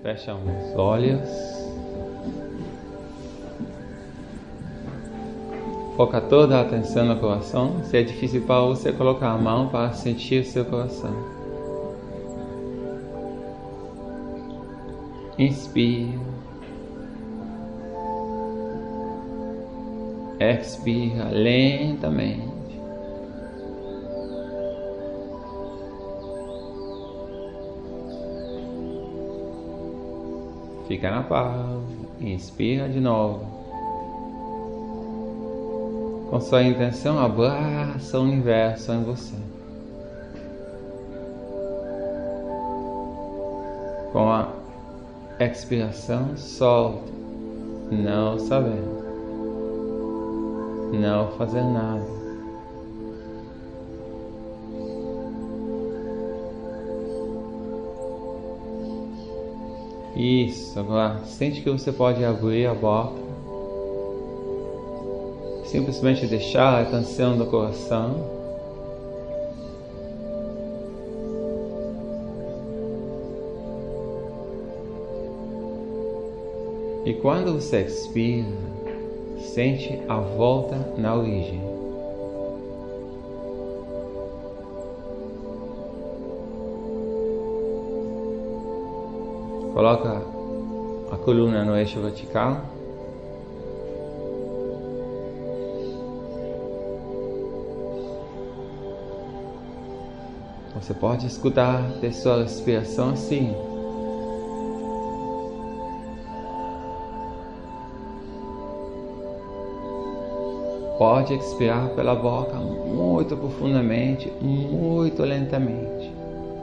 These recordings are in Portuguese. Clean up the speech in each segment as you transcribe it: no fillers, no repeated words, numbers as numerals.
Fecha os olhos. Foca toda a atenção no coração. Se é difícil para você, colocar a mão para sentir o seu coração. Inspira. Expira lentamente. Fica na pausa. Inspira de novo. Com sua intenção, abraça o universo em você. Com a expiração, solta. Não sabendo. Não fazer nada. Isso, agora sente que você pode abrir a boca, simplesmente deixar a atenção do coração. E quando você expira, sente a volta na origem. Coloca a coluna no eixo vertical. Você pode escutar a sua respiração assim. Pode expirar pela boca muito profundamente, muito lentamente.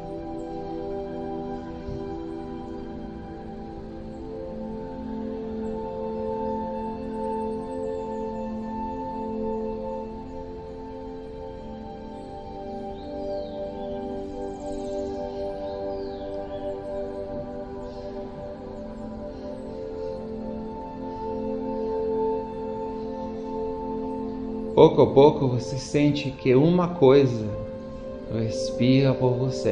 Pouco a pouco você sente que uma coisa respira por você.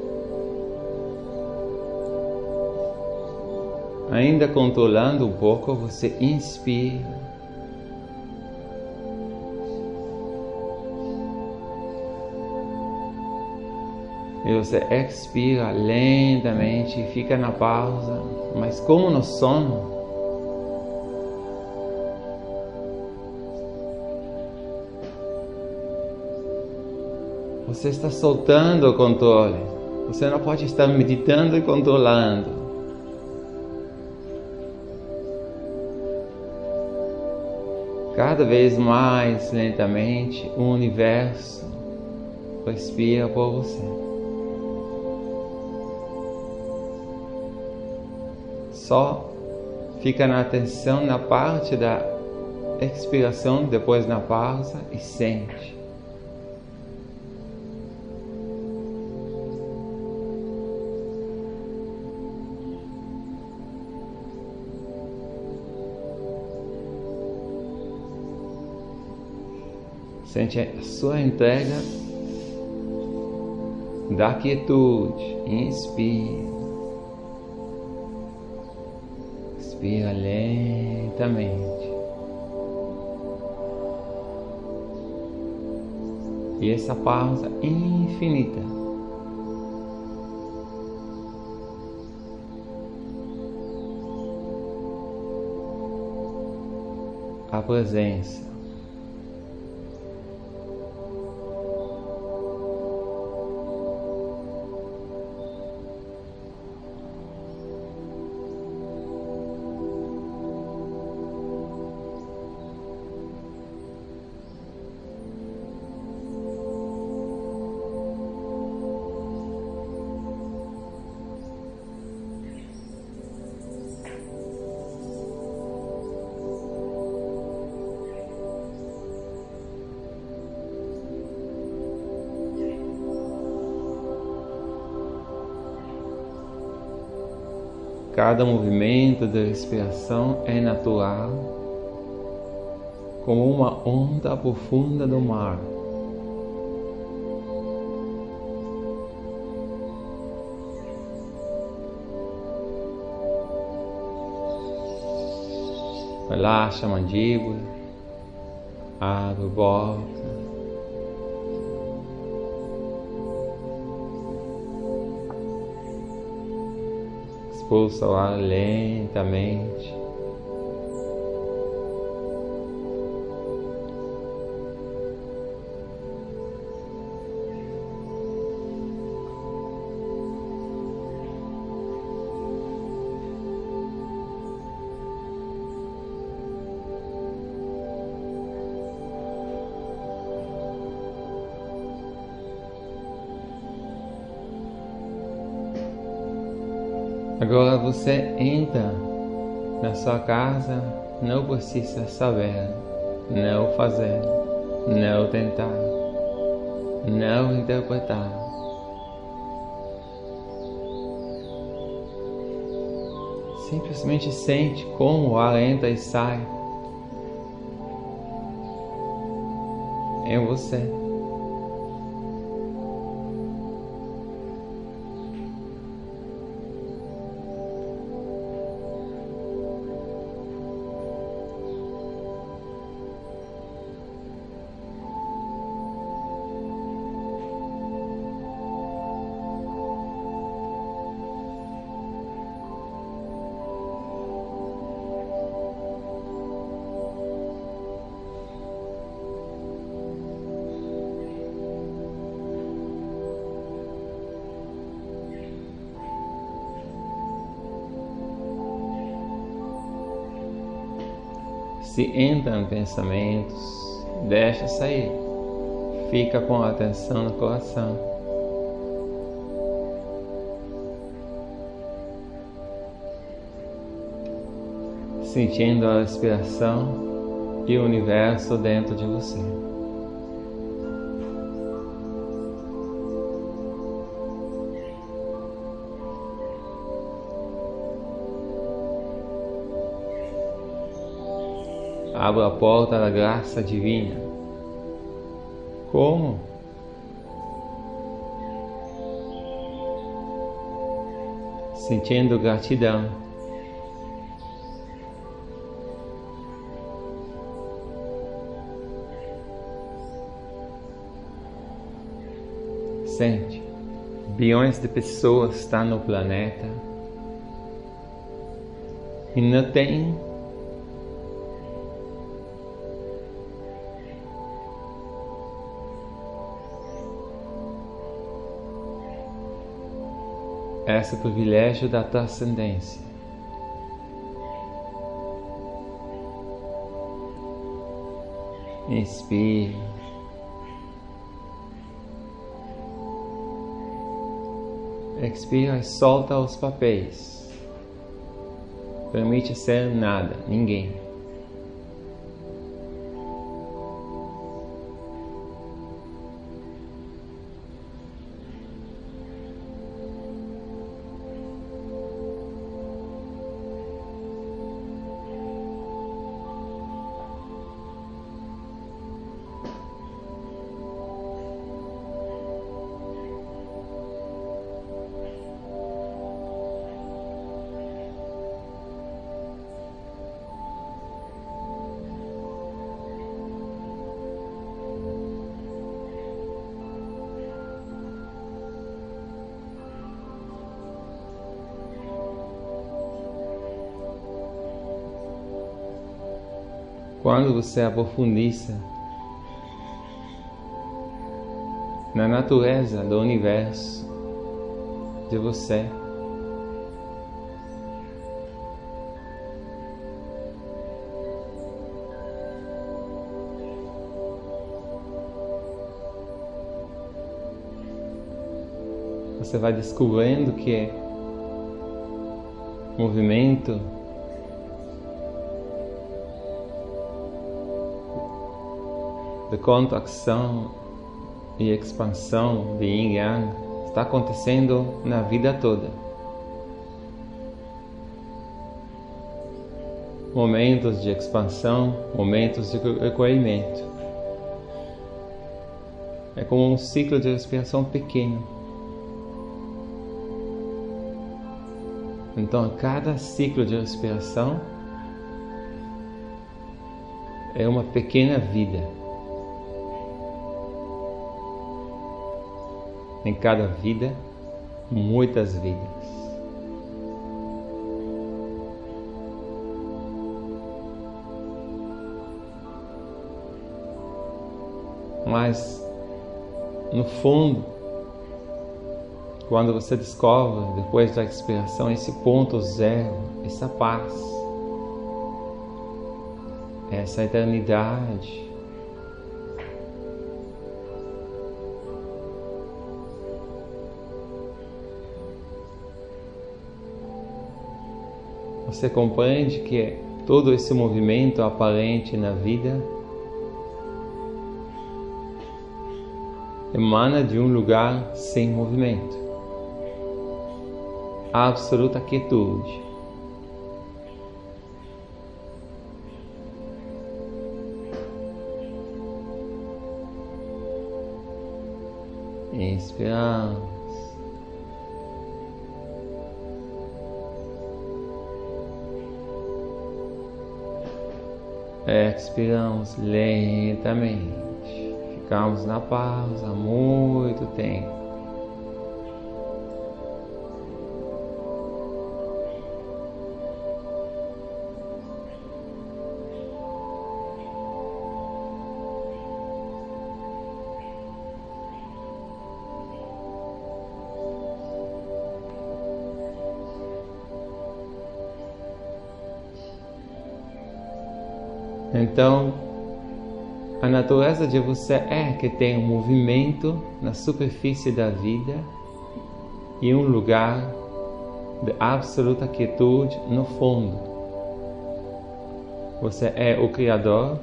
Ainda controlando um pouco, você inspira. E você expira lentamente e fica na pausa, mas como no sono. Você está soltando o controle. Você não pode estar meditando e controlando. Cada vez mais lentamente, o universo respira por você. Só fica na atenção na parte da expiração, depois na pausa e sente. Sente a sua entrega da quietude. Inspira. Expira lentamente. E essa pausa infinita. A presença. Cada movimento da respiração é natural, como uma onda profunda do mar. Relaxa a mandíbula, abre a boca. Expulsa o ar lentamente. Agora você entra na sua casa, não precisa saber, não fazer, não tentar, não interpretar. Simplesmente sente como o ar entra e sai em você. Se entram pensamentos, deixa sair. Fica com a atenção no coração. Sentindo a respiração e o universo dentro de você. Abra a porta da graça divina. Como? Sentindo gratidão. Sente. Bilhões de pessoas estão no planeta e não tem esse privilégio da transcendência. Inspire. Expira e solta os papéis. Permite ser nada, ninguém. Quando você aprofundiza na natureza do universo de você, você vai descobrindo que movimento de contração e expansão de Yin Yang está acontecendo na vida toda. Momentos de expansão, momentos de recolhimento. É como um ciclo de respiração pequeno. Então, a cada ciclo de respiração, é uma pequena vida. Em cada vida, muitas vidas. Mas, no fundo, quando você descobre, depois da expiração, esse ponto zero, essa paz, essa eternidade, você compreende que todo esse movimento aparente na vida emana de um lugar sem movimento, absoluta quietude. Inspiramos. Expiramos lentamente. Ficamos na pausa há muito tempo. Então, a natureza de você é que tem um movimento na superfície da vida e um lugar de absoluta quietude no fundo. Você é o Criador,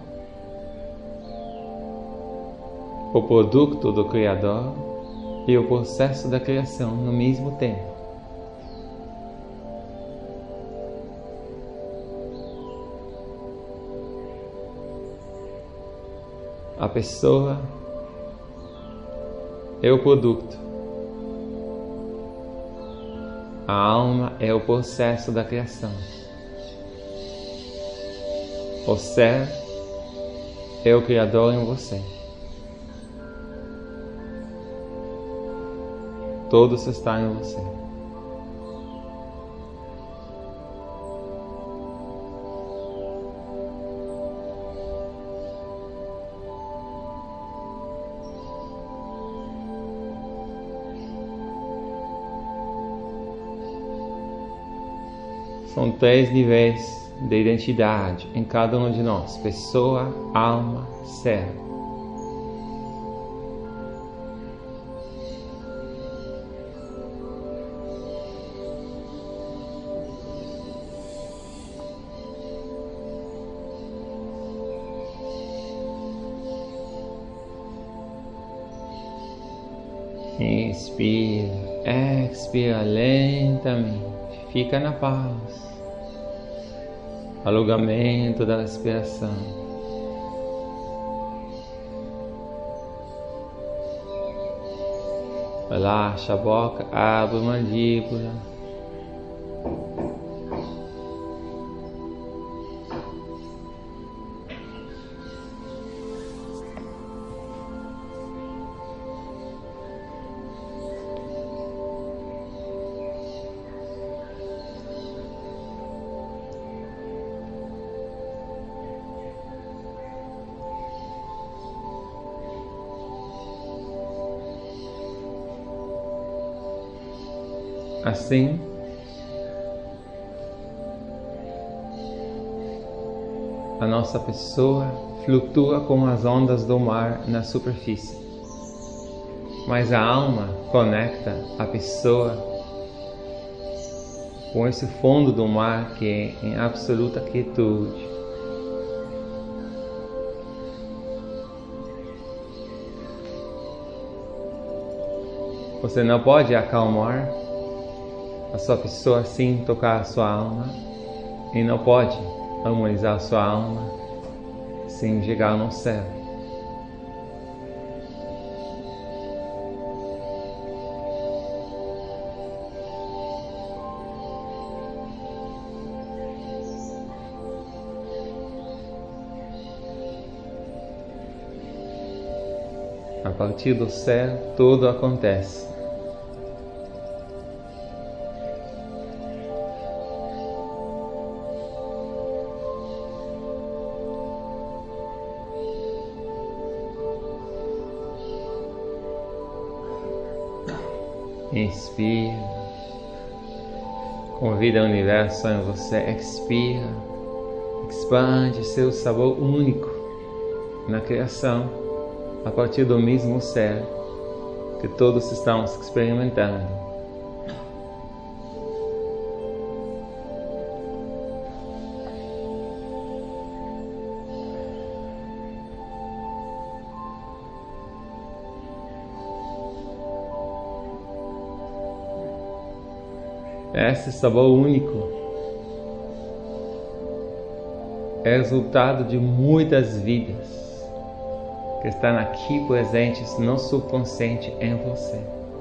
o produto do Criador e o processo da criação no mesmo tempo. A pessoa é o produto. A alma é o processo da criação. O ser é o Criador em você. Todos estão em você. São 3 níveis de identidade em cada um de nós: pessoa, alma, ser. Inspira, expira lentamente. Fica na paz. Alongamento da respiração. Relaxa a boca, abre a mandíbula. Assim, a nossa pessoa flutua com as ondas do mar na superfície, mas a alma conecta a pessoa com esse fundo do mar que é em absoluta quietude. Você não pode acalmar a sua pessoa sem tocar a sua alma, e não pode harmonizar a sua alma sem chegar no céu. A partir do ser, tudo acontece. Inspira. Convida o universo em você. Expira. Expande seu sabor único na criação, a partir do mesmo ser que todos estamos experimentando. Esse sabor único é resultado de muitas vidas que estão aqui presentes no subconsciente em você.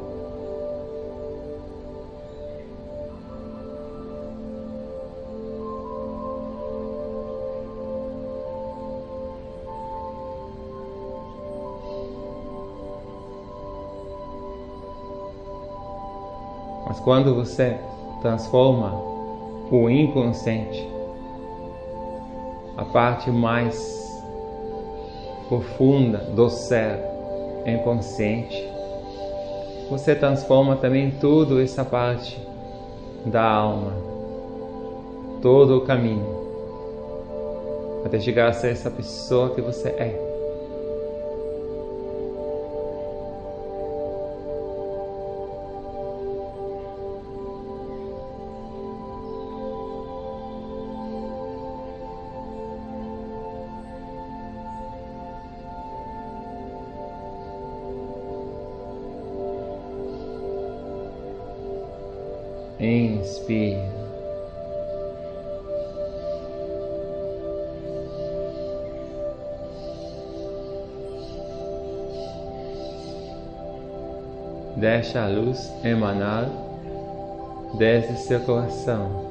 Mas quando você transforma o inconsciente, a parte mais profunda do ser em consciente, você transforma também toda essa parte da alma, todo o caminho, até chegar a ser essa pessoa que você é. Inspira. Deixa a luz emanar desde seu coração.